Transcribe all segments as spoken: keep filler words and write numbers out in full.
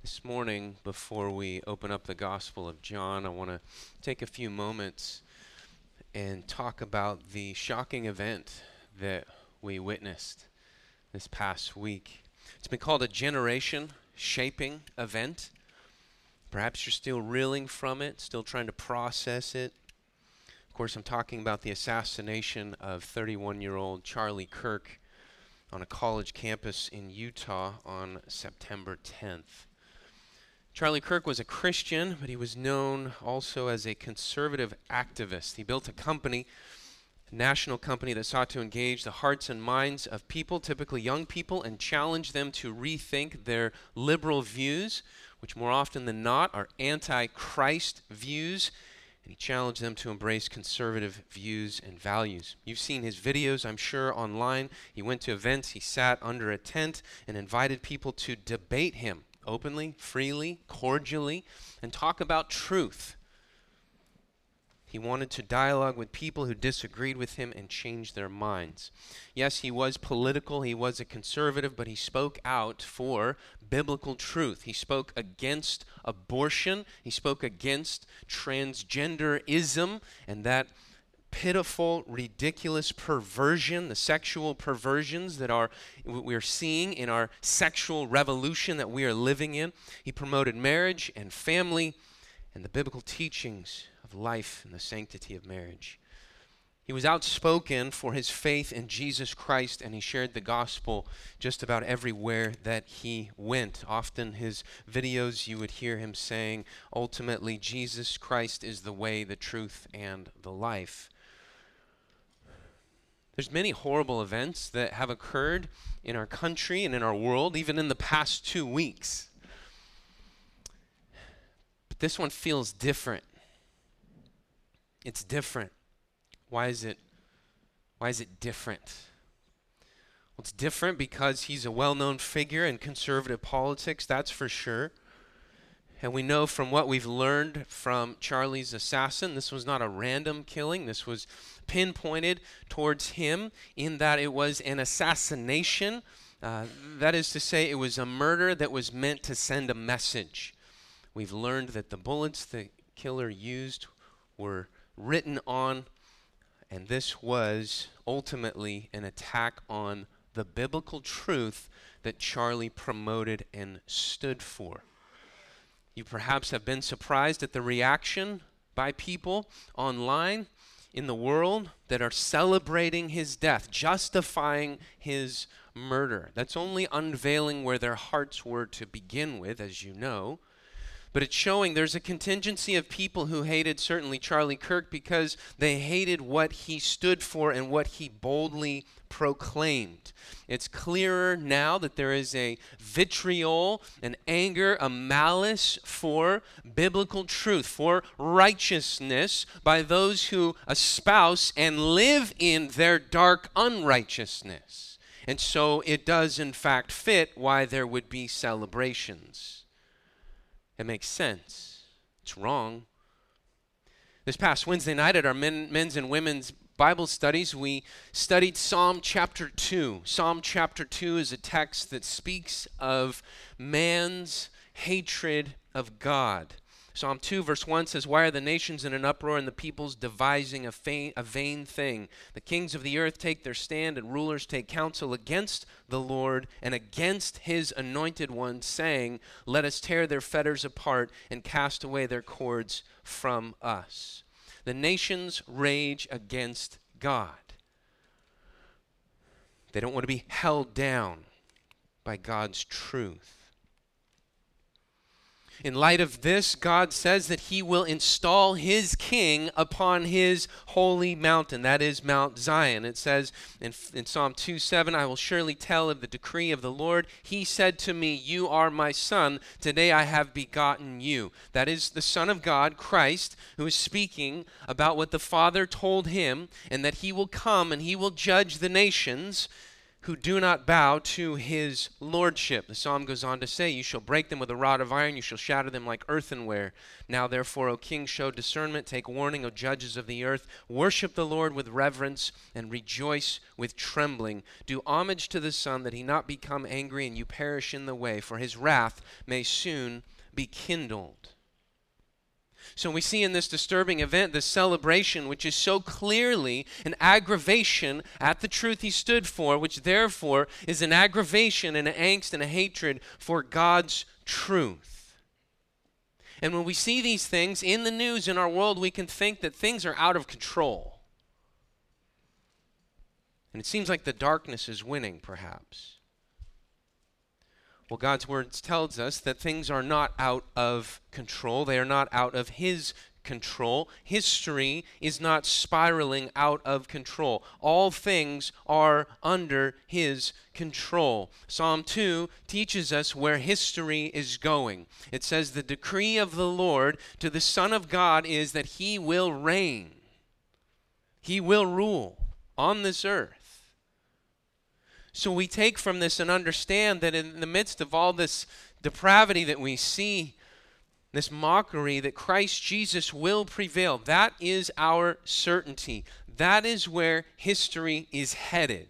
This morning, before we open up the Gospel of John, I want to take a few moments and talk about the shocking event that we witnessed this past week. It's been called a generation-shaping event. Perhaps you're still reeling from it, still trying to process it. Of course, I'm talking about the assassination of thirty-one-year-old Charlie Kirk on a college campus in Utah on September tenth. Charlie Kirk was a Christian, but he was known also as a conservative activist. He built a company, a national company that sought to engage the hearts and minds of people, typically young people, and challenge them to rethink their liberal views, which more often than not are anti-Christ views, and he challenged them to embrace conservative views and values. You've seen his videos, I'm sure, online. He went to events, he sat under a tent and invited people to debate him openly, freely, cordially, and talk about truth. He wanted to dialogue with people who disagreed with him and change their minds. Yes, he was political, he was a conservative, but he spoke out for biblical truth. He spoke against abortion, he spoke against transgenderism, and that pitiful, ridiculous perversion, the sexual perversions that are we're seeing in our sexual revolution that we are living in. He promoted marriage and family and the biblical teachings of life and the sanctity of marriage. He was outspoken for his faith in Jesus Christ, and he shared the gospel just about everywhere that he went. Often his videos, you would hear him saying, ultimately, Jesus Christ is the way, the truth, and the life. There's many horrible events that have occurred in our country and in our world, even in the past two weeks. But this one feels different. It's different. Why is it, why is it different? Well, it's different because he's a well-known figure in conservative politics, that's for sure. And we know from what we've learned from Charlie's assassin, this was not a random killing. This was pinpointed towards him in that it was an assassination. Uh, that is to say, it was a murder that was meant to send a message. We've learned that the bullets the killer used were written on, and this was ultimately an attack on the biblical truth that Charlie promoted and stood for. You perhaps have been surprised at the reaction by people online in the world that are celebrating his death, justifying his murder. That's only unveiling where their hearts were to begin with, as you know. But it's showing there's a contingency of people who hated certainly Charlie Kirk because they hated what he stood for and what he boldly proclaimed. It's clearer now that there is a vitriol, an anger, a malice for biblical truth, for righteousness by those who espouse and live in their dark unrighteousness. And so it does in fact fit why there would be celebrations. It makes sense. It's wrong. This past Wednesday night at our men, men's and women's Bible studies, we studied Psalm chapter two. Psalm chapter two is a text that speaks of man's hatred of God. Psalm two verse one says, "Why are the nations in an uproar and the peoples devising a, fa- a vain thing? The kings of the earth take their stand and rulers take counsel against the Lord and against his anointed one, saying, let us tear their fetters apart and cast away their cords from us." The nations rage against God. They don't want to be held down by God's truth. In light of this, God says that he will install his king upon his holy mountain. That is Mount Zion. It says in, in Psalm two seven, "I will surely tell of the decree of the Lord. He said to me, you are my son. Today I have begotten you." That is the Son of God, Christ, who is speaking about what the Father told him, and that he will come and he will judge the nations who do not bow to his lordship. The psalm goes on to say, you shall break them with a rod of iron, you shall shatter them like earthenware. Now therefore, O king, show discernment, take warning, O judges of the earth. Worship the Lord with reverence and rejoice with trembling. Do homage to the Son, that he not become angry and you perish in the way, for his wrath may soon be kindled. So we see in this disturbing event, this celebration, which is so clearly an aggravation at the truth he stood for, which therefore is an aggravation and an angst and a hatred for God's truth. And when we see these things in the news in our world, we can think that things are out of control. And it seems like the darkness is winning, perhaps. Well, God's word tells us that things are not out of control. They are not out of his control. History is not spiraling out of control. All things are under his control. Psalm two teaches us where history is going. It says, the decree of the Lord to the Son of God is that he will reign. He will rule on this earth. So we take from this and understand that in the midst of all this depravity that we see, this mockery, that Christ Jesus will prevail. That is our certainty. That is where history is headed.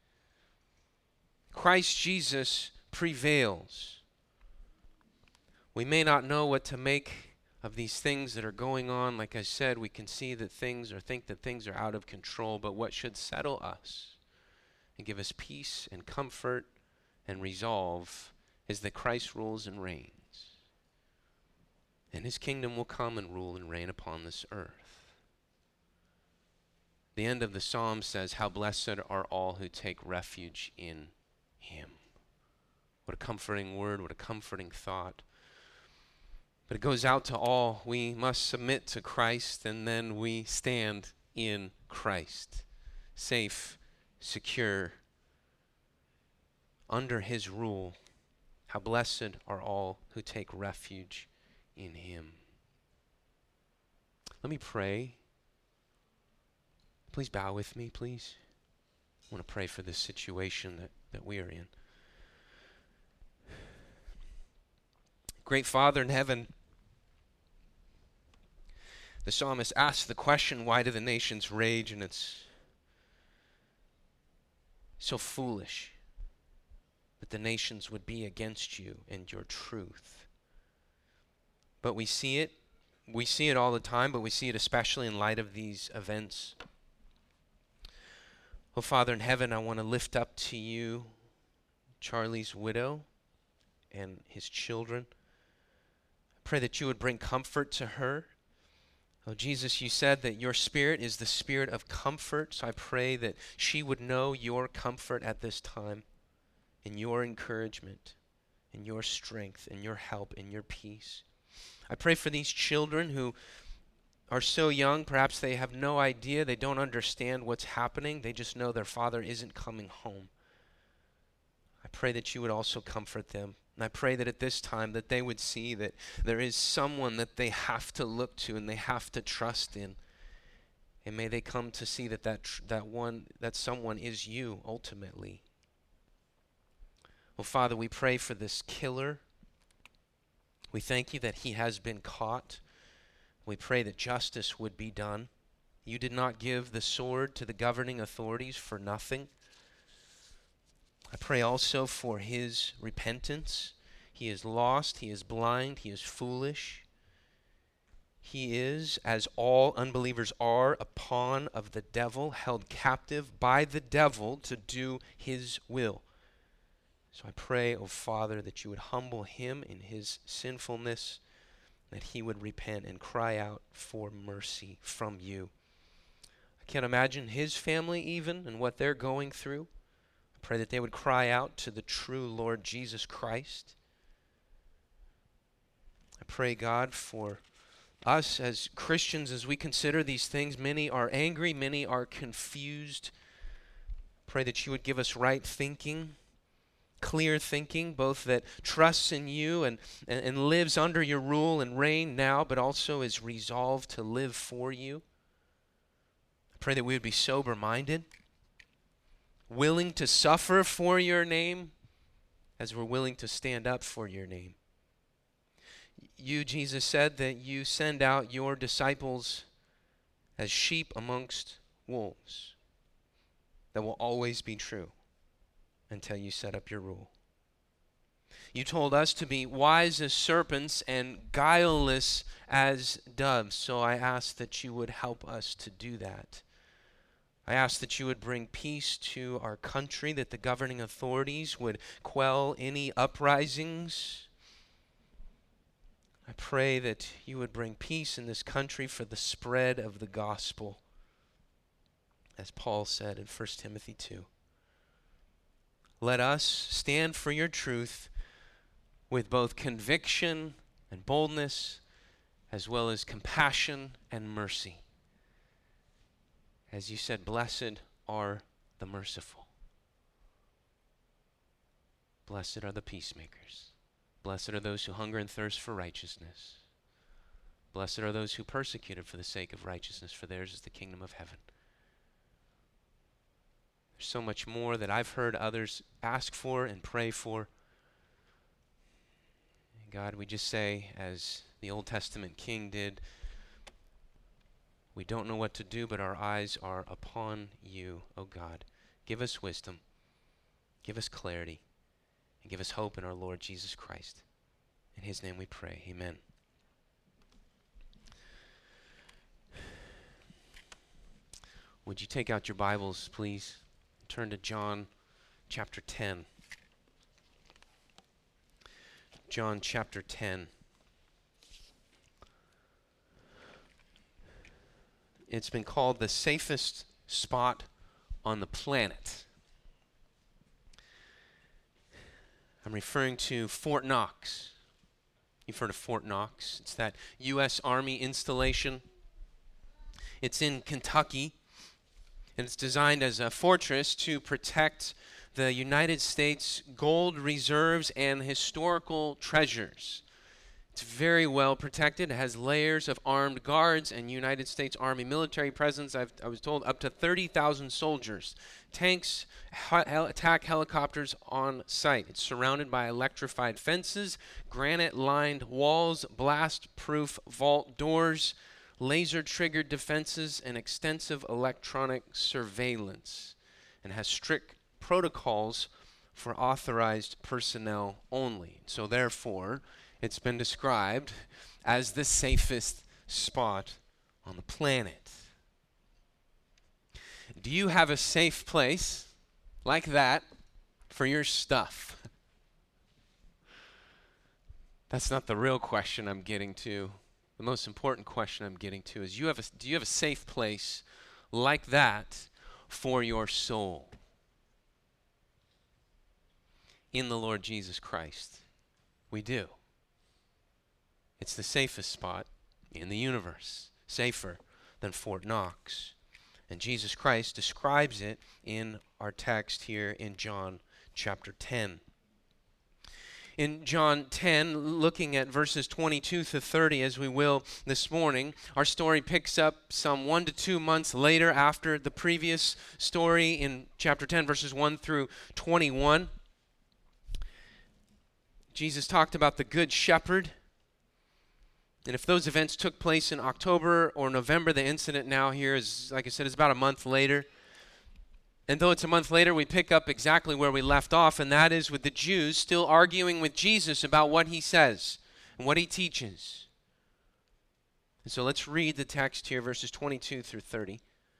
Christ Jesus prevails. We may not know what to make of these things that are going on. Like I said, we can see that things or think that things are out of control, but what should settle us and give us peace and comfort and resolve is that Christ rules and reigns. And his kingdom will come and rule and reign upon this earth. The end of the psalm says, how blessed are all who take refuge in him. What a comforting word, what a comforting thought. But it goes out to all. We must submit to Christ, and then we stand in Christ, safe, secure, under his rule. How blessed are all who take refuge in him. Let me pray. Please bow with me, please. I want to pray for this situation that, that we are in. Great Father in heaven, the psalmist asks the question, why do the nations rage? And it's so foolish that the nations would be against you and your truth. But we see it. We see it all the time, but we see it especially in light of these events. Oh, Father in heaven, I want to lift up to you Charlie's widow and his children. I pray that you would bring comfort to her. Oh, Jesus, you said that your spirit is the spirit of comfort, so I pray that she would know your comfort at this time, and your encouragement, and your strength, and your help, and your peace. I pray for these children who are so young, perhaps they have no idea, they don't understand what's happening, they just know their father isn't coming home. I pray that you would also comfort them. And I pray that at this time that they would see that there is someone that they have to look to and they have to trust in. And may they come to see that that, tr- that one, that someone is you ultimately. Well, Father, we pray for this killer. We thank you that he has been caught. We pray that justice would be done. You did not give the sword to the governing authorities for nothing. I pray also for his repentance. He is lost, he is blind, he is foolish. He is, as all unbelievers are, a pawn of the devil, held captive by the devil to do his will. So I pray, O Father, that you would humble him in his sinfulness, that he would repent and cry out for mercy from you. I can't imagine his family even and what they're going through. Pray that they would cry out to the true Lord Jesus Christ. I pray, God, for us as Christians as we consider these things. Many are angry, many are confused. Pray that you would give us right thinking, clear thinking, both that trusts in you and, and, and lives under your rule and reign now, but also is resolved to live for you. I pray that we would be sober-minded. willing to suffer for your name as we're willing to stand up for your name. You, Jesus, said that you send out your disciples as sheep amongst wolves. That will always be true until you set up your rule. You told us to be wise as serpents and guileless as doves. So I ask that you would help us to do that. I ask that you would bring peace to our country, that the governing authorities would quell any uprisings. I pray that you would bring peace in this country for the spread of the gospel, as Paul said in First Timothy two. Let us stand for your truth with both conviction and boldness, as well as compassion and mercy. As you said, blessed are the merciful. Blessed are the peacemakers. Blessed are those who hunger and thirst for righteousness. Blessed are those who persecuted for the sake of righteousness, for theirs is the kingdom of heaven. There's so much more that I've heard others ask for and pray for. God, we just say, as the Old Testament king did, we don't know what to do, but our eyes are upon you, O God. Give us wisdom, give us clarity, and give us hope in our Lord Jesus Christ. In his name we pray, amen. Would you take out your Bibles, please? Turn to John chapter ten. John chapter ten. It's been called the safest spot on the planet. I'm referring to Fort Knox. You've heard of Fort Knox. It's that U S Army installation. It's in Kentucky, and it's designed as a fortress to protect the United States gold reserves and historical treasures. It's very well protected. It has layers of armed guards and United States Army military presence. I've, I was told up to thirty thousand soldiers, tanks, hel- attack helicopters on site. It's surrounded by electrified fences, granite-lined walls, blast-proof vault doors, laser-triggered defenses, and extensive electronic surveillance, and has strict protocols for authorized personnel only. So therefore, it's been described as the safest spot on the planet. Do you have a safe place like that for your stuff? That's not the real question I'm getting to. The most important question I'm getting to is, you have a, do you have a safe place like that for your soul? In the Lord Jesus Christ, we do. It's the safest spot in the universe, safer than Fort Knox. And Jesus Christ describes it in our text here in John chapter ten. In John ten, looking at verses twenty-two to thirty, as we will this morning, our story picks up some one to two months later after the previous story in chapter ten, verses one through twenty-one. Jesus talked about the Good Shepherd. And if those events took place in October or November, the incident now here is, like I said, is about a month later. And though it's a month later, we pick up exactly where we left off, and that is with the Jews still arguing with Jesus about what he says and what he teaches. And so let's read the text here, verses twenty-two through thirty.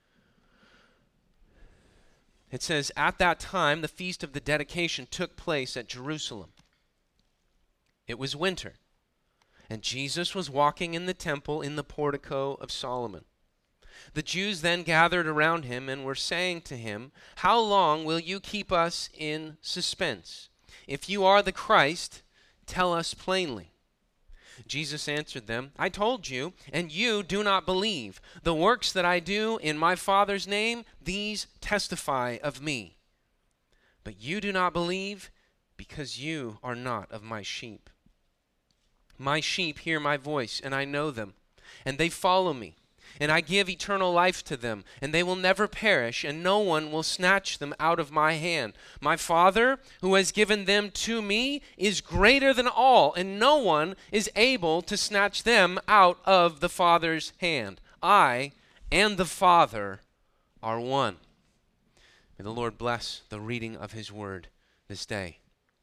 It says, "At that time, the feast of the dedication took place at Jerusalem. It was winter. And Jesus was walking in the temple in the portico of Solomon. The Jews then gathered around him and were saying to him, 'How long will you keep us in suspense? If you are the Christ, tell us plainly.' Jesus answered them, 'I told you, and you do not believe. The works that I do in my Father's name, these testify of me. But you do not believe because you are not of my sheep. My sheep hear my voice, and I know them, and they follow me. and I give eternal life to them, and they will never perish, and no one will snatch them out of my hand. My Father, who has given them to me, is greater than all, and no one is able to snatch them out of the Father's hand. I and the Father are one." May the Lord bless the reading of his word this day.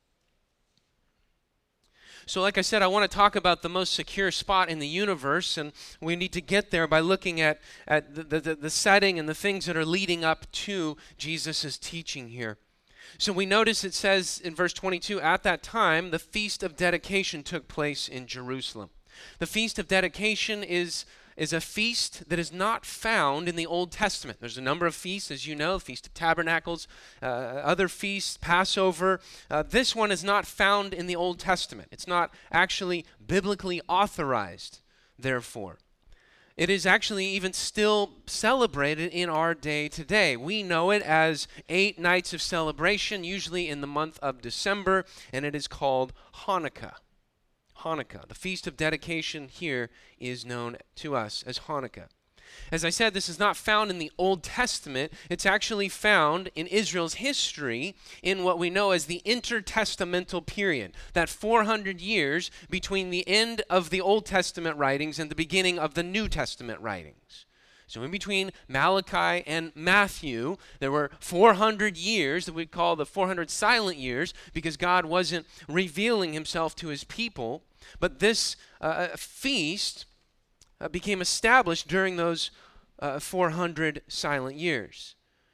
So like I said, I want to talk about the most secure spot in the universe, and we need to get there by looking at, at the, the, the setting and the things that are leading up to Jesus' teaching here. So we notice it says in verse twenty-two, "At that time, the Feast of Dedication took place in Jerusalem." The Feast of Dedication is is a feast that is not found in the Old Testament. There's a number of feasts, as you know, Feast of Tabernacles, uh, other feasts, Passover. Uh, this one is not found in the Old Testament. It's not actually biblically authorized, therefore. It is actually even still celebrated in our day today. We know it as eight nights of celebration, usually in the month of December, and it is called Hanukkah. Hanukkah. The Feast of Dedication here is known to us as Hanukkah. As I said, this is not found in the Old Testament. It's actually found in Israel's history in what we know as the intertestamental period, that four hundred years between the end of the Old Testament writings and the beginning of the New Testament writings. So in between Malachi and Matthew, there were four hundred years that we call the four hundred silent years, because God wasn't revealing himself to his people. But this uh, feast uh, became established during those uh, four hundred silent years.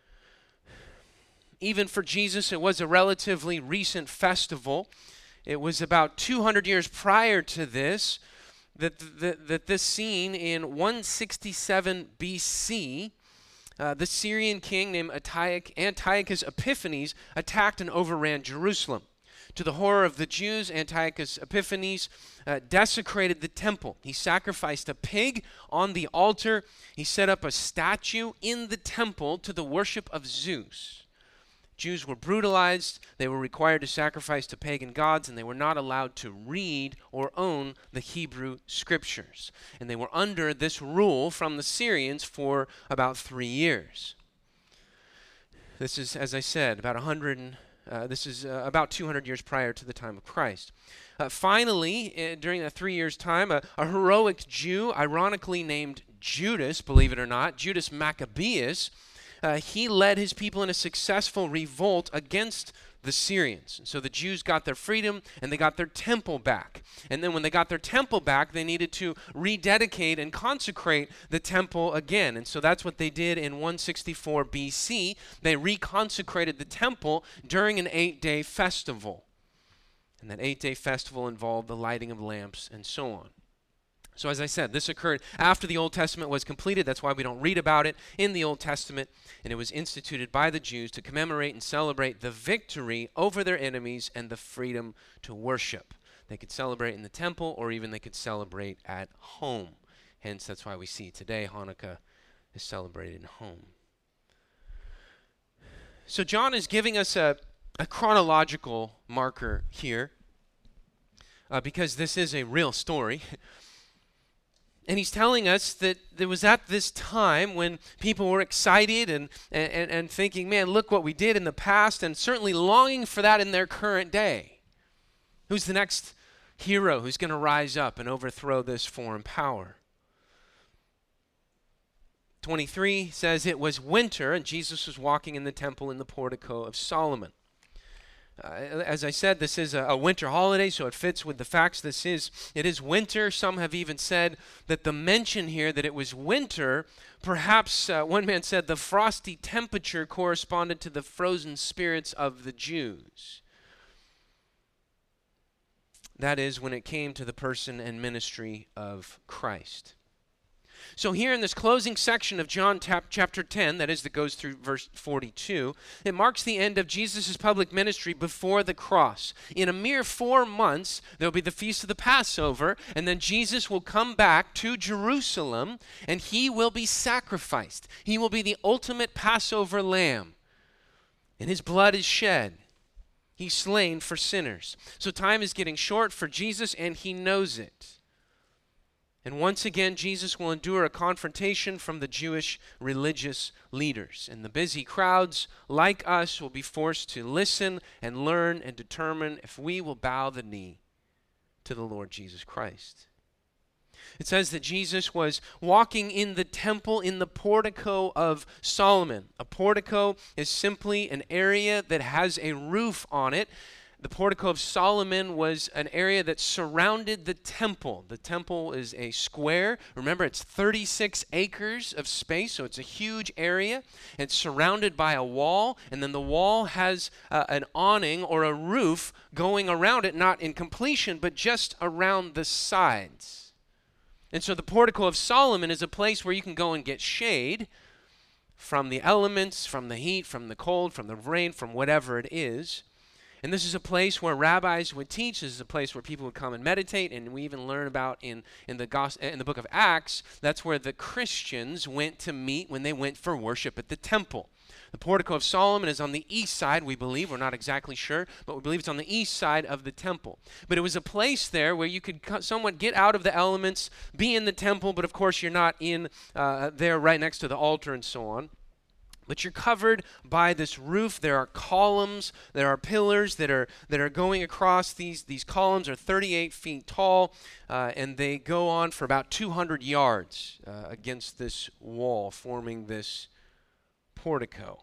Even for Jesus, it was a relatively recent festival. It was about two hundred years prior to this that, that, that this scene in one sixty-seven B C, uh, the Syrian king named Antioch, Antiochus Epiphanes attacked and overran Jerusalem. To the horror of the Jews, Antiochus Epiphanes uh, desecrated the temple. He sacrificed a pig on the altar. He set up a statue in the temple to the worship of Zeus. Jews were brutalized. They were required to sacrifice to pagan gods, and they were not allowed to read or own the Hebrew scriptures. And they were under this rule from the Syrians for about three years. This is, as I said, about one hundred Uh, this is uh, about two hundred years prior to the time of Christ. Uh, finally, uh, during that three years' time, a, a heroic Jew, ironically named Judas, believe it or not, Judas Maccabeus, uh, he led his people in a successful revolt against the Syrians. So the Jews got their freedom and they got their temple back. And then when they got their temple back, they needed to rededicate and consecrate the temple again. And so that's what they did in one sixty-four B C. They reconsecrated the temple during an eight-day festival. And that eight-day festival involved the lighting of lamps and so on. So as I said, this occurred after the Old Testament was completed. That's why we don't read about it in the Old Testament. And it was instituted by the Jews to commemorate and celebrate the victory over their enemies and the freedom to worship. They could celebrate in the temple, or even they could celebrate at home. Hence, that's why we see today Hanukkah is celebrated in home. So John is giving us a, a chronological marker here, uh, because this is a real story. And he's telling us that there was at this time when people were excited and, and, and thinking, man, look what we did in the past, and certainly longing for that in their current day. Who's the next hero who's going to rise up and overthrow this foreign power? twenty-three says it was winter, and Jesus was walking in the temple in the portico of Solomon. Uh, as I said, this is a, a winter holiday, so it fits with the facts. This is, it is winter. Some have even said that the mention here that it was winter, perhaps uh, one man said the frosty temperature corresponded to the frozen spirits of the Jews. That is when it came to the person and ministry of Christ. So here in this closing section of John chapter ten, that is, that goes through verse forty-two, it marks the end of Jesus' public ministry before the cross. In a mere four months, there will be the Feast of the Passover, and then Jesus will come back to Jerusalem, and he will be sacrificed. He will be the ultimate Passover lamb, and his blood is shed. He's slain for sinners. So time is getting short for Jesus, and he knows it. And once again, Jesus will endure a confrontation from the Jewish religious leaders. And the busy crowds, like us, will be forced to listen and learn and determine if we will bow the knee to the Lord Jesus Christ. It says that Jesus was walking in the temple in the portico of Solomon. A portico is simply an area that has a roof on it. The portico of Solomon was an area that surrounded the temple. The temple is a square. Remember, it's thirty-six acres of space, so it's a huge area. It's surrounded by a wall, and then the wall has uh, an awning or a roof going around it, not in completion, but just around the sides. And so the portico of Solomon is a place where you can go and get shade from the elements, from the heat, from the cold, from the rain, from whatever it is. And this is a place where rabbis would teach. This is a place where people would come and meditate. And we even learn about in, in, the, gospel, in the book of Acts, that's where the Christians went to meet when they went for worship at the temple. The portico of Solomon is on the east side, we believe. We're not exactly sure, but we believe it's on the east side of the temple. But it was a place there where you could somewhat get out of the elements, be in the temple, but of course you're not in uh, there right next to the altar and so on. But you're covered by this roof. There are columns, there are pillars that are that are going across. These, these columns are thirty-eight feet tall, uh, and they go on for about two hundred yards uh, against this wall, forming this portico.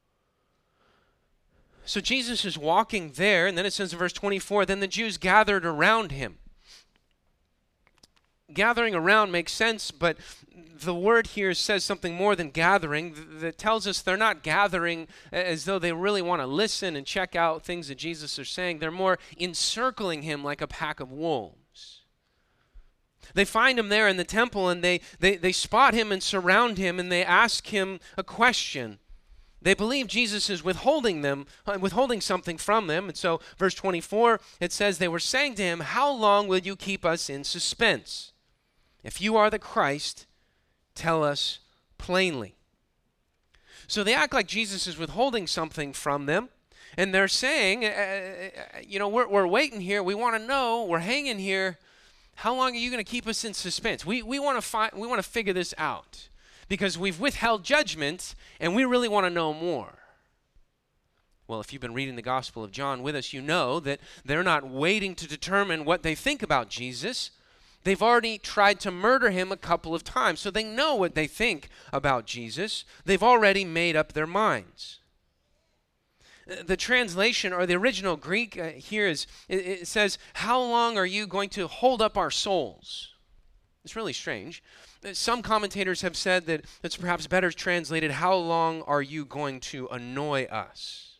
So Jesus is walking there, and then it says in verse twenty-four, then the Jews gathered around him. Gathering around makes sense, but the word here says something more than gathering. That tells us they're not gathering as though they really want to listen and check out things that Jesus is saying. They're more encircling him like a pack of wolves. They find him there in the temple, and they, they, they spot him and surround him, and they ask him a question. They believe Jesus is withholding them, withholding something from them. And so verse twenty-four, it says, they were saying to him, how long will you keep us in suspense? If you are the Christ, tell us plainly. So they act like Jesus is withholding something from them. And they're saying, uh, you know, we're, we're waiting here. We want to know. We're hanging here. How long are you going to keep us in suspense? We, we want to find, we want to figure this out because we've withheld judgment and we really want to know more. Well, if you've been reading the Gospel of John with us, you know that they're not waiting to determine what they think about Jesus. They've already tried to murder him a couple of times, so they know what they think about Jesus. They've already made up their minds. The translation, or the original Greek uh, here is, it, it says, how long are you going to hold up our souls? It's really strange. Some commentators have said that it's perhaps better translated, how long are you going to annoy us?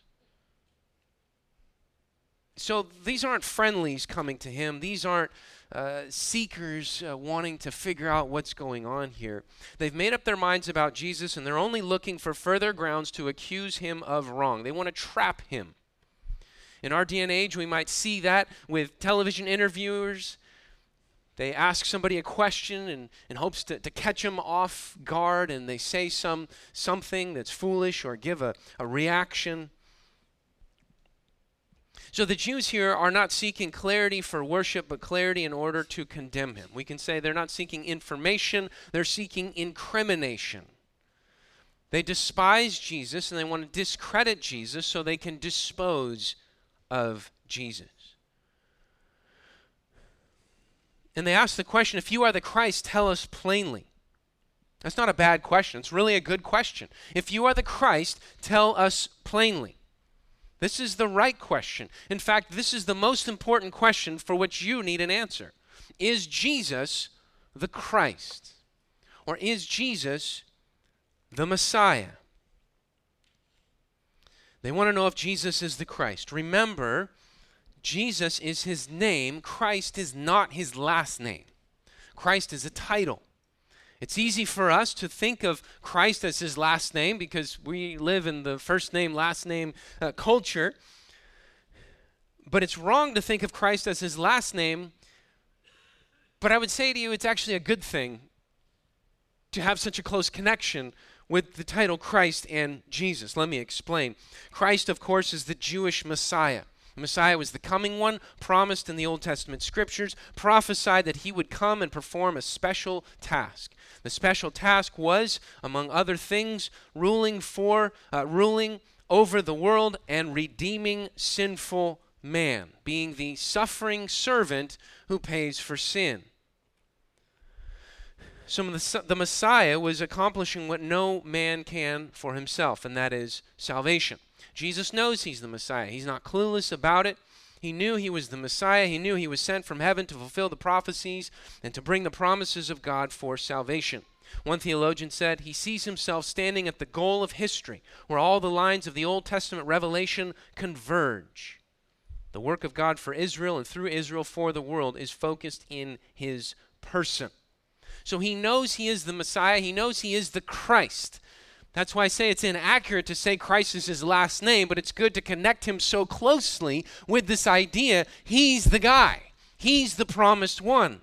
So these aren't friendlies coming to him. These aren't uh, seekers uh, wanting to figure out what's going on here. They've made up their minds about Jesus, and they're only looking for further grounds to accuse him of wrong. They want to trap him. In our day and age, we might see that with television interviewers. They ask somebody a question in, in hopes to, to catch them off guard, and they say some something that's foolish or give a, a reaction. So the Jews here are not seeking clarity for worship, but clarity in order to condemn him. We can say they're not seeking information, they're seeking incrimination. They despise Jesus and they want to discredit Jesus so they can dispose of Jesus. And they ask the question, if you are the Christ, tell us plainly. That's not a bad question. It's really a good question. If you are the Christ, tell us plainly. This is the right question. In fact, this is the most important question for which you need an answer. Is Jesus the Christ? Or is Jesus the Messiah? They want to know if Jesus is the Christ. Remember, Jesus is his name. Christ is not his last name. Christ is a title. It's easy for us to think of Christ as his last name because we live in the first name, last name uh, culture. But it's wrong to think of Christ as his last name. But I would say to you, it's actually a good thing to have such a close connection with the title Christ and Jesus. Let me explain. Christ, of course, is the Jewish Messiah. The Messiah was the coming one, promised in the Old Testament scriptures, prophesied that he would come and perform a special task. The special task was, among other things, ruling for, uh, ruling over the world and redeeming sinful man, being the suffering servant who pays for sin. So the, the Messiah was accomplishing what no man can for himself, and that is salvation. Jesus knows he's the Messiah. He's not clueless about it. He knew he was the Messiah. He knew he was sent from heaven to fulfill the prophecies and to bring the promises of God for salvation. One theologian said he sees himself standing at the goal of history, where all the lines of the Old Testament revelation converge. The work of God for Israel and through Israel for the world is focused in his person. So he knows he is the Messiah. He knows he is the Christ. That's why I say it's inaccurate to say Christ is his last name, but it's good to connect him so closely with this idea. He's the guy. He's the promised one.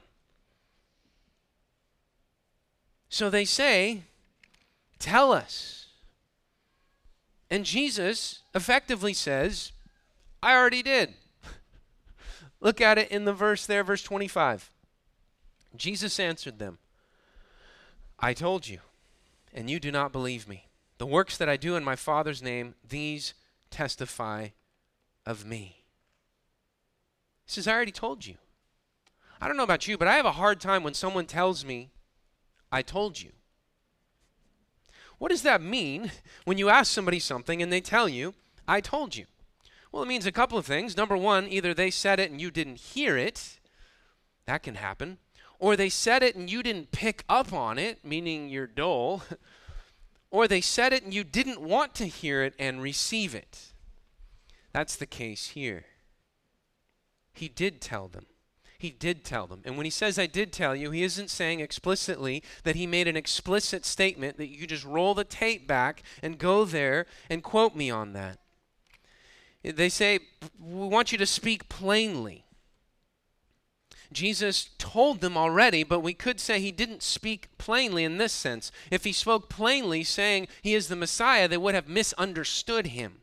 So they say, tell us. And Jesus effectively says, I already did. Look at it in the verse there, verse twenty-five. Jesus answered them, I told you, and you do not believe me. The works that I do in my Father's name, these testify of me. He says, I already told you. I don't know about you, but I have a hard time when someone tells me, I told you. What does that mean when you ask somebody something and they tell you, I told you? Well, it means a couple of things. Number one, either they said it and you didn't hear it. That can happen. Or they said it and you didn't pick up on it, meaning you're dull. Or they said it and you didn't want to hear it and receive it. That's the case here. He did tell them. He did tell them. And when he says, I did tell you, he isn't saying explicitly that he made an explicit statement that you just roll the tape back and go there and quote me on that. They say, we want you to speak plainly. Jesus told them already, but we could say he didn't speak plainly in this sense. If he spoke plainly, saying he is the Messiah, they would have misunderstood him.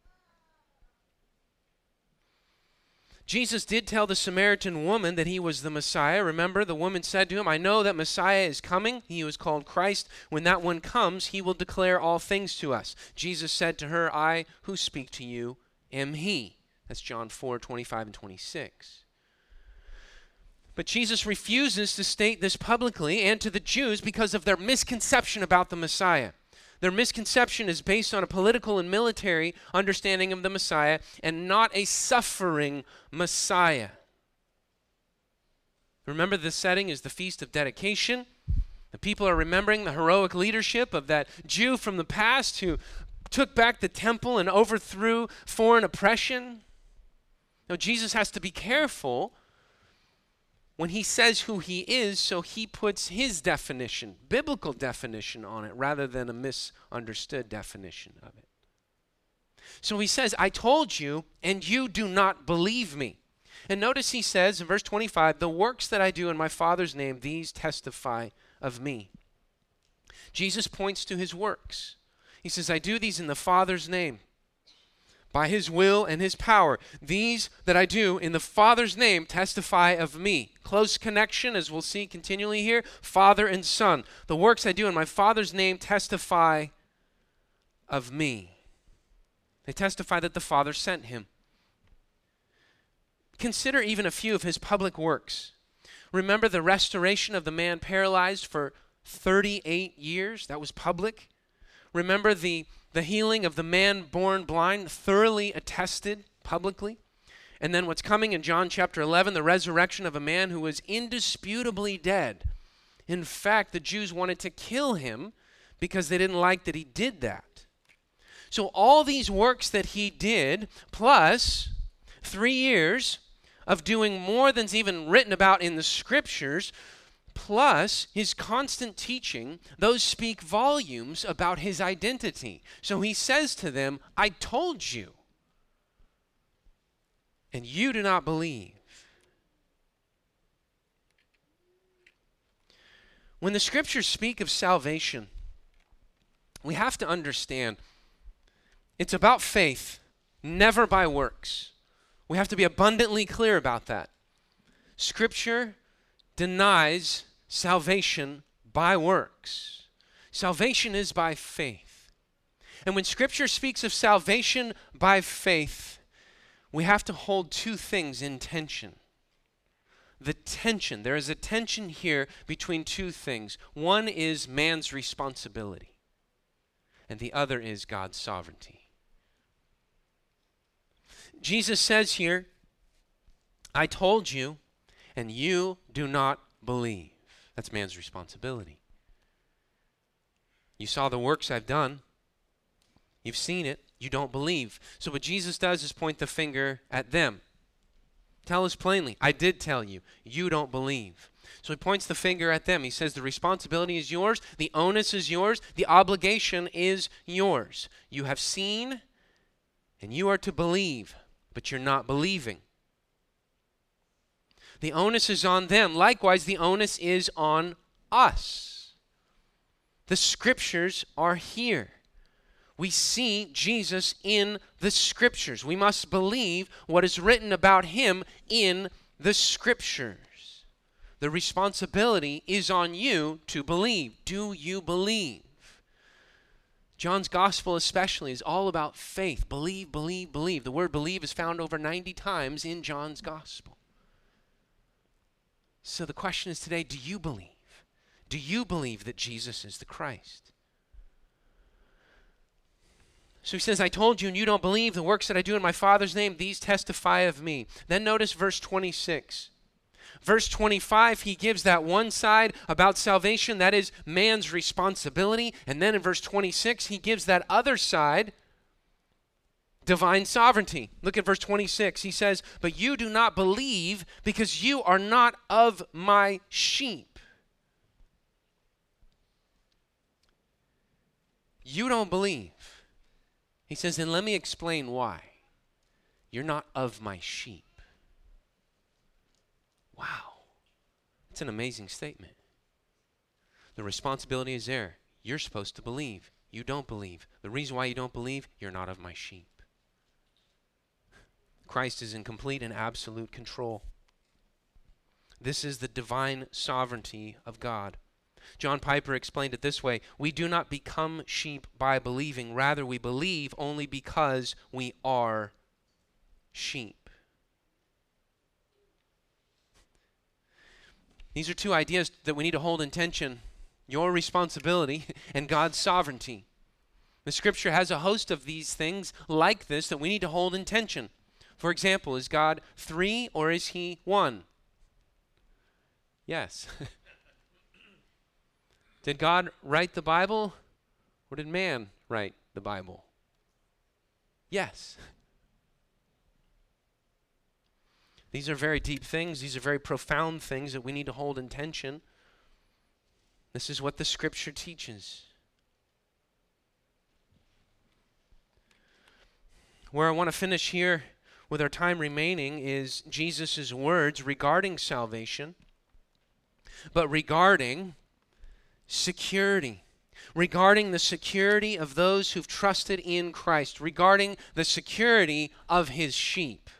Jesus did tell the Samaritan woman that he was the Messiah. Remember, the woman said to him, I know that Messiah is coming. He was called Christ. When that one comes, he will declare all things to us. Jesus said to her, I who speak to you am he. That's John four, twenty-five and twenty-six. But Jesus refuses to state this publicly and to the Jews because of their misconception about the Messiah. Their misconception is based on a political and military understanding of the Messiah and not a suffering Messiah. Remember, the setting is the Feast of Dedication. The people are remembering the heroic leadership of that Jew from the past who took back the temple and overthrew foreign oppression. Now, Jesus has to be careful when he says who he is, so he puts his definition, biblical definition on it, rather than a misunderstood definition of it. So he says, I told you, and you do not believe me. And notice he says in verse twenty-five, the works that I do in my Father's name, these testify of me. Jesus points to his works. He says, I do these in the Father's name, by his will and his power. These that I do in the Father's name testify of me. Close connection, as we'll see continually here, Father and Son. The works I do in my Father's name testify of me. They testify that the Father sent him. Consider even a few of his public works. Remember the restoration of the man paralyzed for thirty-eight years? That was public. Remember the The healing of the man born blind, thoroughly attested publicly. And then what's coming in John chapter eleven, the resurrection of a man who was indisputably dead. In fact, the Jews wanted to kill him because they didn't like that he did that. So all these works that he did, plus three years of doing more than's even written about in the scriptures, plus his constant teaching, those speak volumes about his identity. So he says to them, I told you, and you do not believe. When the scriptures speak of salvation, we have to understand it's about faith, never by works. We have to be abundantly clear about that. Scripture denies salvation by works. Salvation is by faith. And when Scripture speaks of salvation by faith, we have to hold two things in tension. The tension, there is a tension here between two things. One is man's responsibility, and the other is God's sovereignty. Jesus says here, I told you, and you do not believe. That's man's responsibility. You saw the works I've done. You've seen it. You don't believe. So what Jesus does is point the finger at them. Tell us plainly, I did tell you. You don't believe. So he points the finger at them. He says the responsibility is yours. The onus is yours. The obligation is yours. You have seen, and you are to believe, but you're not believing. The onus is on them. Likewise, the onus is on us. The Scriptures are here. We see Jesus in the Scriptures. We must believe what is written about him in the Scriptures. The responsibility is on you to believe. Do you believe? John's Gospel especially is all about faith. Believe, believe, believe. The word believe is found over ninety times in John's Gospel. So the question is today, do you believe? Do you believe that Jesus is the Christ? So he says, I told you and you don't believe. The works that I do in my Father's name, these testify of me. Then notice verse twenty-six. Verse twenty-five, he gives that one side about salvation, that is man's responsibility. And then in verse twenty-six, he gives that other side, divine sovereignty. Look at verse twenty-six. He says, but you do not believe because you are not of my sheep. You don't believe. He says, then let me explain why. You're not of my sheep. Wow. That's an amazing statement. The responsibility is there. You're supposed to believe. You don't believe. The reason why you don't believe, you're not of my sheep. Christ is in complete and absolute control. This is the divine sovereignty of God. John Piper explained it this way: we do not become sheep by believing. Rather, we believe only because we are sheep. These are two ideas that we need to hold in tension: your responsibility and God's sovereignty. The Scripture has a host of these things like this that we need to hold in tension. For example, is God three or is he one? Yes. Did God write the Bible or did man write the Bible? Yes. These are very deep things. These are very profound things that we need to hold in tension. This is what the Scripture teaches. Where I want to finish here with our time remaining is Jesus' words regarding salvation, but regarding security, regarding the security of those who've trusted in Christ, regarding the security of his sheep.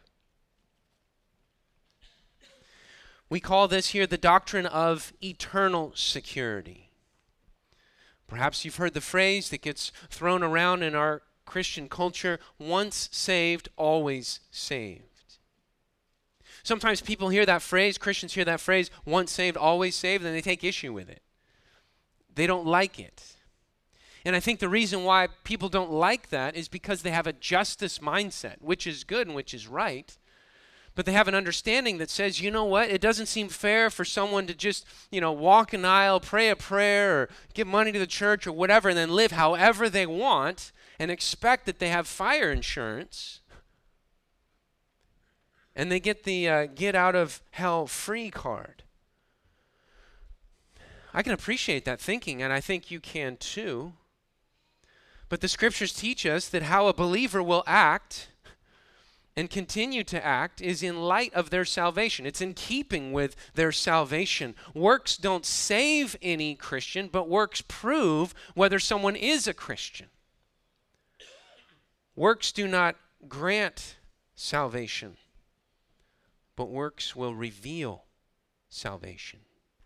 We call this here the doctrine of eternal security. Perhaps you've heard the phrase that gets thrown around in our Christian culture: once saved, always saved. Sometimes people hear that phrase, Christians hear that phrase, once saved, always saved, and they take issue with it. They don't like it. And I think the reason why people don't like that is because they have a justice mindset, which is good and which is right. But they have an understanding that says, you know what, it doesn't seem fair for someone to just, you know, walk an aisle, pray a prayer, or give money to the church or whatever, and then live however they want and expect that they have fire insurance. And they get the uh, get out of hell free card. I can appreciate that thinking, and I think you can too. But the Scriptures teach us that how a believer will act and continue to act is in light of their salvation. It's in keeping with their salvation. Works don't save any Christian, but works prove whether someone is a Christian. Works do not grant salvation. but works will reveal salvation.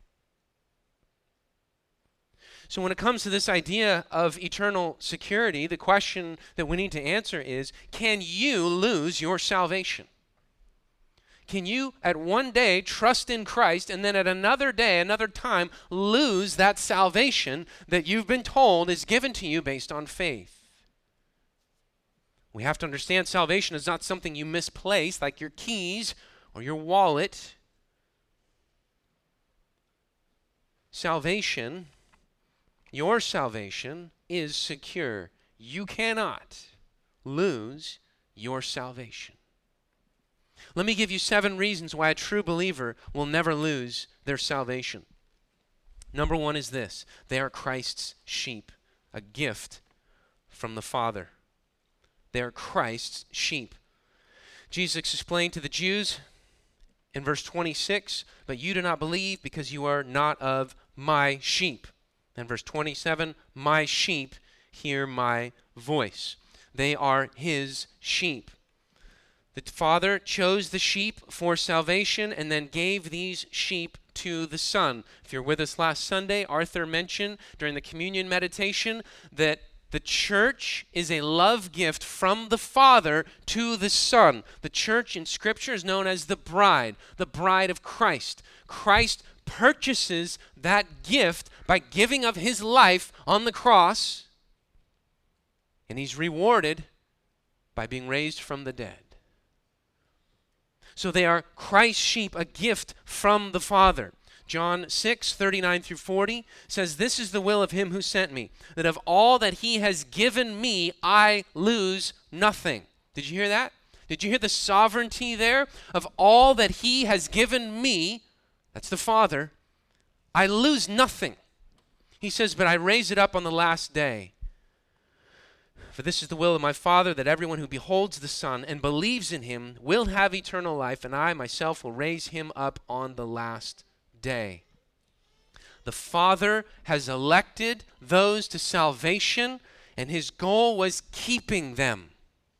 So when it comes to this idea of eternal security, the question that we need to answer is, can you lose your salvation? Can you at one day trust in Christ and then at another day, another time, lose that salvation that you've been told is given to you based on faith? We have to understand salvation is not something you misplace, like your keys or your wallet. Salvation, your salvation, is secure. You cannot lose your salvation. Let me give you seven reasons why a true believer will never lose their salvation. Number one is this: they are Christ's sheep, a gift from the Father. They are Christ's sheep. Jesus explained to the Jews in verse twenty-six, "But you do not believe because you are not of my sheep." And verse twenty-seven, "My sheep hear my voice." They are his sheep. The Father chose the sheep for salvation and then gave these sheep to the Son. If you're with us last Sunday, Arthur mentioned during the communion meditation that the church is a love gift from the Father to the Son. The church in Scripture is known as the bride, the bride of Christ. Christ purchases that gift by giving of his life on the cross, and he's rewarded by being raised from the dead. So they are Christ's sheep, a gift from the Father. John six, thirty-nine through forty says, "This is the will of him who sent me, that of all that he has given me, I lose nothing." Did you hear that? Did you hear the sovereignty there? Of all that he has given me, that's the Father, I lose nothing. He says, "But I raise it up on the last day. For this is the will of my Father, that everyone who beholds the Son and believes in him will have eternal life, and I myself will raise him up on the last day." The Father has elected those to salvation, and his goal was keeping them.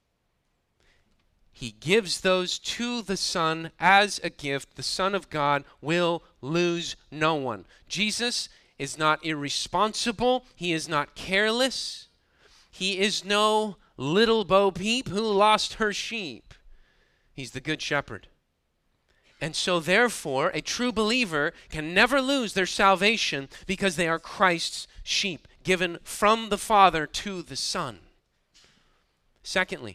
He gives those to the Son as a gift. The Son of God will lose no one. Jesus is not irresponsible. He is not careless. He is no little Bo Peep who lost her sheep. He's the good shepherd. And so therefore, a true believer can never lose their salvation because they are Christ's sheep, given from the Father to the Son. Secondly,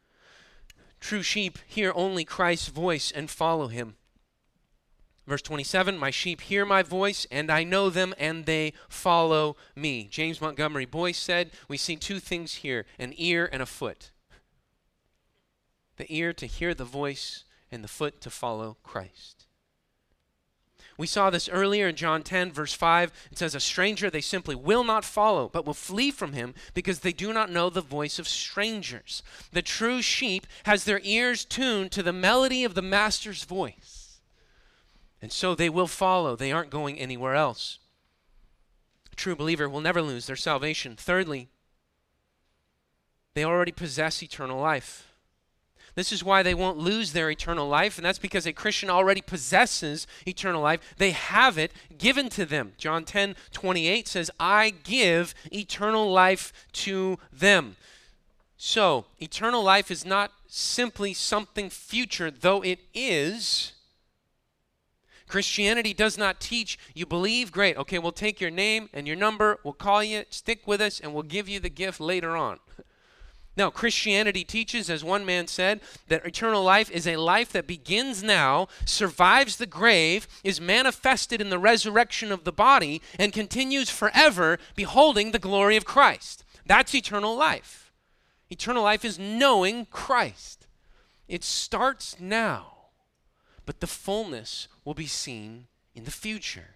true sheep hear only Christ's voice and follow him. Verse twenty-seven, "My sheep hear my voice, and I know them, and they follow me." James Montgomery Boyce said, we see two things here, an ear and a foot. The ear to hear the voice, and the foot to follow Christ. We saw this earlier in John ten, verse five. It says, "A stranger they simply will not follow, but will flee from him, because they do not know the voice of strangers." The true sheep has their ears tuned to the melody of the Master's voice. And so they will follow. They aren't going anywhere else. A true believer will never lose their salvation. Thirdly, they already possess eternal life. This is why they won't lose their eternal life, and that's because a Christian already possesses eternal life. They have it given to them. John ten, twenty-eight says, "I give eternal life to them." So, eternal life is not simply something future, though it is. Christianity does not teach, you believe, great, okay, we'll take your name and your number, we'll call you, stick with us, and we'll give you the gift later on. No, Christianity teaches, as one man said, that eternal life is a life that begins now, survives the grave, is manifested in the resurrection of the body, and continues forever, beholding the glory of Christ. That's eternal life. Eternal life is knowing Christ. It starts now, but the fullness will be seen in the future.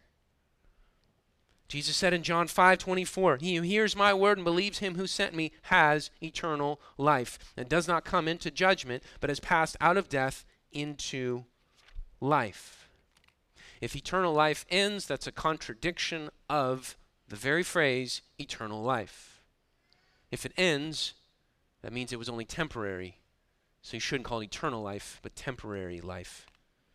Jesus said in John five, twenty-four, "He who hears my word and believes him who sent me has eternal life, and does not come into judgment, but has passed out of death into life." If eternal life ends, that's a contradiction of the very phrase, eternal life. If it ends, that means it was only temporary. So you shouldn't call it eternal life, but temporary life.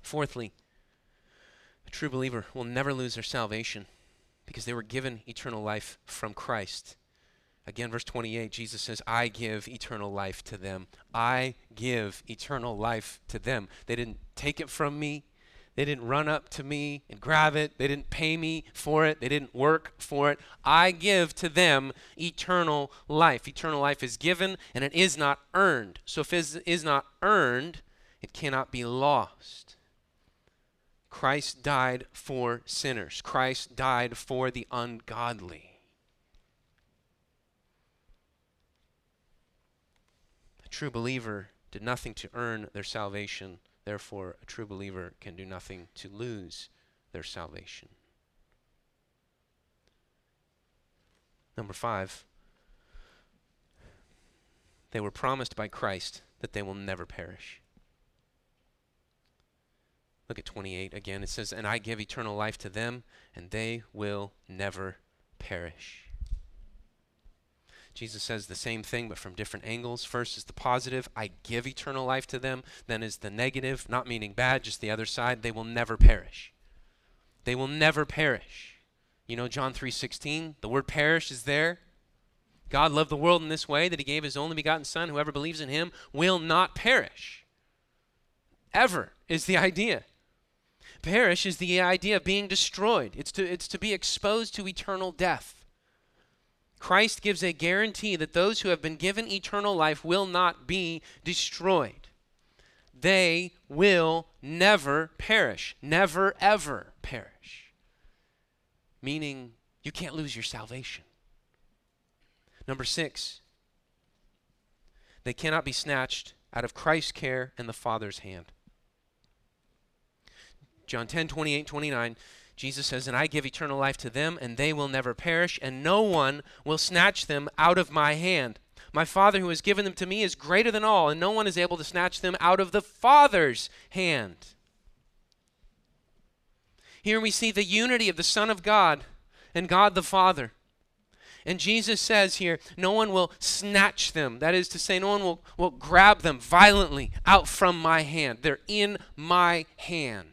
Fourthly, a true believer will never lose their salvation because they were given eternal life from Christ. Again, verse twenty-eight, Jesus says, I give eternal life to them. I give eternal life to them. They didn't take it from me. They didn't run up to me and grab it. They didn't pay me for it. They didn't work for it. I give to them eternal life. Eternal life is given and it is not earned. So if it is not earned, it cannot be lost. Christ died for sinners. Christ died for the ungodly. A true believer did nothing to earn their salvation. Therefore, a true believer can do nothing to lose their salvation. Number five, they were promised by Christ that they will never perish. Look at twenty-eight again. It says, and I give eternal life to them, and they will never perish. Jesus says the same thing, but from different angles. First is the positive, I give eternal life to them. Then is the negative, not meaning bad, just the other side. They will never perish. They will never perish. You know John three sixteen, the word perish is there. God loved the world in this way, that he gave his only begotten Son. Whoever believes in him will not perish. Ever is the idea. Perish is the idea of being destroyed. It's to, it's to be exposed to eternal death. Christ gives a guarantee that those who have been given eternal life will not be destroyed. They will never perish, never ever perish. Meaning you can't lose your salvation. Number six, they cannot be snatched out of Christ's care and the Father's hand. John ten, twenty-eight, twenty-nine, Jesus says, and I give eternal life to them, and they will never perish, and no one will snatch them out of my hand. My Father who has given them to me is greater than all, and no one is able to snatch them out of the Father's hand. Here we see the unity of the Son of God and God the Father. And Jesus says here, no one will snatch them. That is to say, no one will, will grab them violently out from my hand. They're in my hand.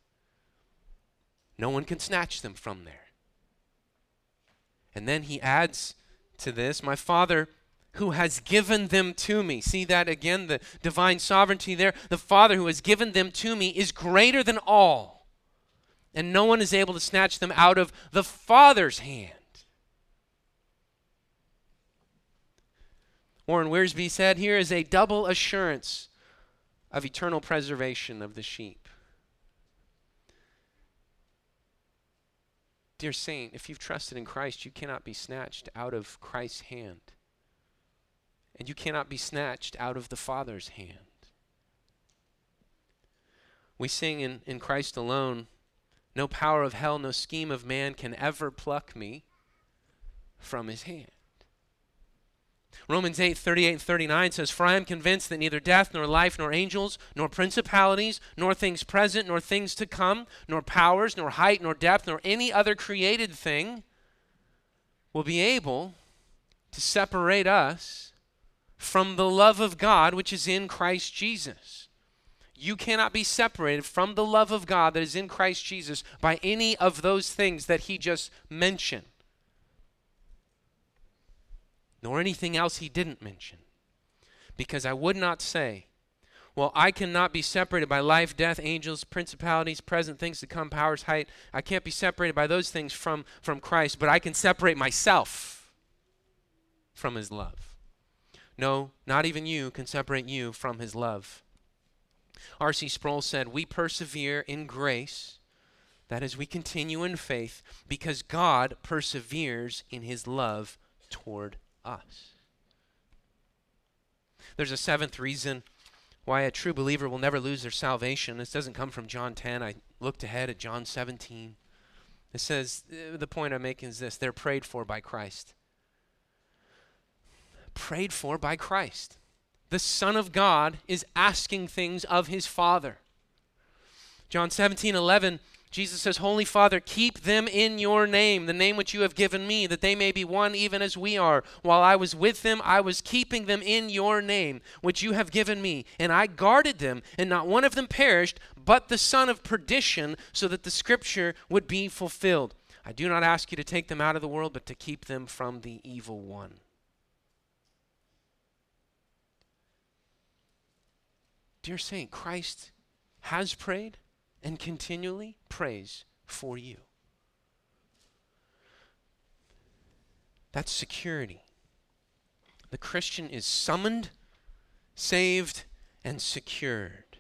No one can snatch them from there. And then he adds to this, my Father who has given them to me. See that again, the divine sovereignty there. The Father who has given them to me is greater than all. And no one is able to snatch them out of the Father's hand. Warren Wiersbe said, here is a double assurance of eternal preservation of the sheep. Dear saint, if you've trusted in Christ, you cannot be snatched out of Christ's hand. And you cannot be snatched out of the Father's hand. We sing in, in Christ alone, no power of hell, no scheme of man can ever pluck me from his hand. Romans eight, thirty-eight and thirty-nine says, for I am convinced that neither death, nor life, nor angels, nor principalities, nor things present, nor things to come, nor powers, nor height, nor depth, nor any other created thing will be able to separate us from the love of God which is in Christ Jesus. You cannot be separated from the love of God that is in Christ Jesus by any of those things that he just mentioned, nor anything else he didn't mention. Because I would not say, well, I cannot be separated by life, death, angels, principalities, present things to come, powers, height. I can't be separated by those things from, from Christ, but I can separate myself from his love. No, not even you can separate you from his love. R C Sproul said, we persevere in grace, that is, we continue in faith, because God perseveres in his love toward us. There's a seventh reason why a true believer will never lose their salvation. This doesn't come from John ten. I looked ahead at John seventeen. It says, the point I'm making is this, they're prayed for by Christ. Prayed for by Christ. The Son of God is asking things of his Father. John seventeen eleven, Jesus says, Holy Father, keep them in your name, the name which you have given me, that they may be one even as we are. While I was with them, I was keeping them in your name, which you have given me. And I guarded them, and not one of them perished, but the son of perdition, so that the scripture would be fulfilled. I do not ask you to take them out of the world, but to keep them from the evil one. Dear saint, Christ has prayed and continually prays for you. That's security. The Christian is summoned, saved, and secured.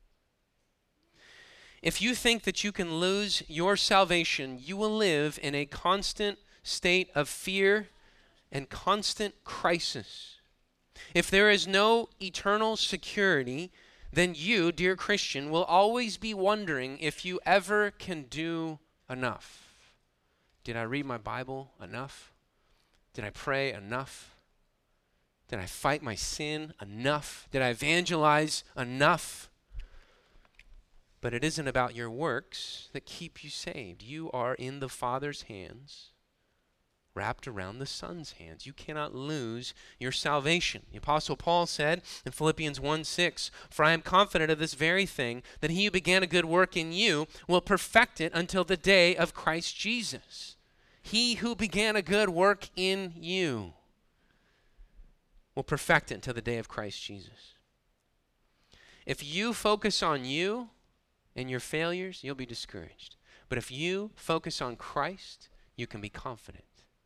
If you think that you can lose your salvation, you will live in a constant state of fear and constant crisis. If there is no eternal security, then you, dear Christian, will always be wondering if you ever can do enough. Did I read my Bible enough? Did I pray enough? Did I fight my sin enough? Did I evangelize enough? But it isn't about your works that keep you saved. You are in the Father's hands, wrapped around the Son's hands. You cannot lose your salvation. The Apostle Paul said in Philippians one six, For I am confident of this very thing, that he who began a good work in you will perfect it until the day of Christ Jesus. He who began a good work in you will perfect it until the day of Christ Jesus. If you focus on you and your failures, you'll be discouraged. But if you focus on Christ, you can be confident.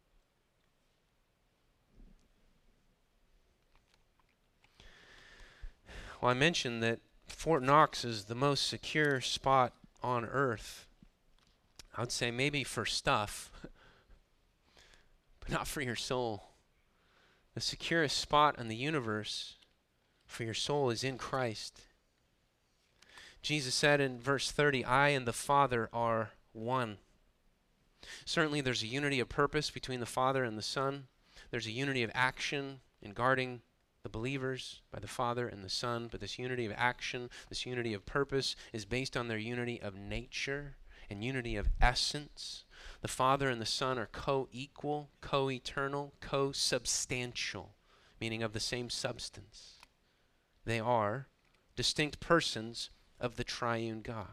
Well, I mentioned that Fort Knox is the most secure spot on earth. I would say maybe for stuff, but not for your soul. The securest spot in the universe for your soul is in Christ. Jesus said in verse thirty, I and the Father are one. Certainly there's a unity of purpose between the Father and the Son. There's a unity of action in guarding the believers by the Father and the Son, but this unity of action, this unity of purpose is based on their unity of nature and unity of essence. The Father and the Son are co-equal, co-eternal, co-substantial, meaning of the same substance. They are distinct persons of the triune God.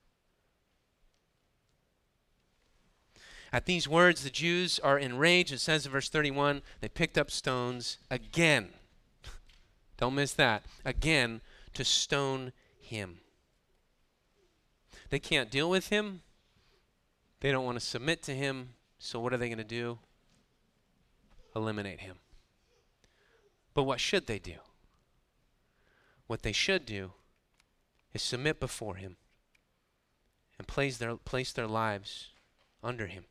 At these words, the Jews are enraged. It says in verse thirty-one, they picked up stones again. Don't miss that. Again, to stone him. They can't deal with him. They don't want to submit to him. So what are they going to do? Eliminate him. But what should they do? What they should do is submit before him and place their, place their lives under him.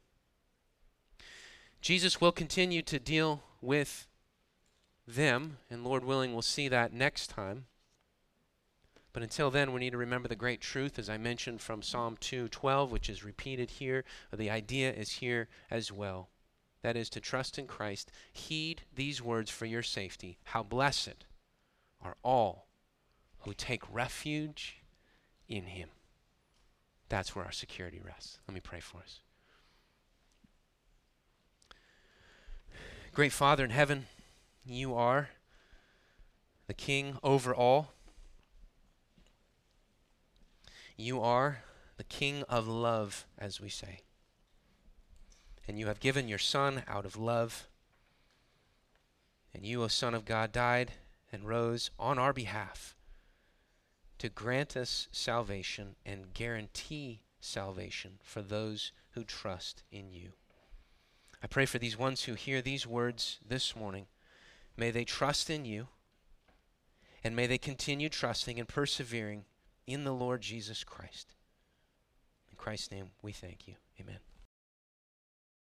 Jesus will continue to deal with them, and Lord willing, we'll see that next time. But until then, we need to remember the great truth, as I mentioned, from Psalm two twelve, which is repeated here. The idea is here as well. That is to trust in Christ. Heed these words for your safety. How blessed are all who take refuge in him. That's where our security rests. Let me pray for us. Great Father in heaven, you are the King over all. You are the King of love, as we say. And you have given your Son out of love. And you, O Son of God, died and rose on our behalf to grant us salvation and guarantee salvation for those who trust in you. I pray for these ones who hear these words this morning. May they trust in you, and may they continue trusting and persevering in the Lord Jesus Christ. In Christ's name we thank you. Amen.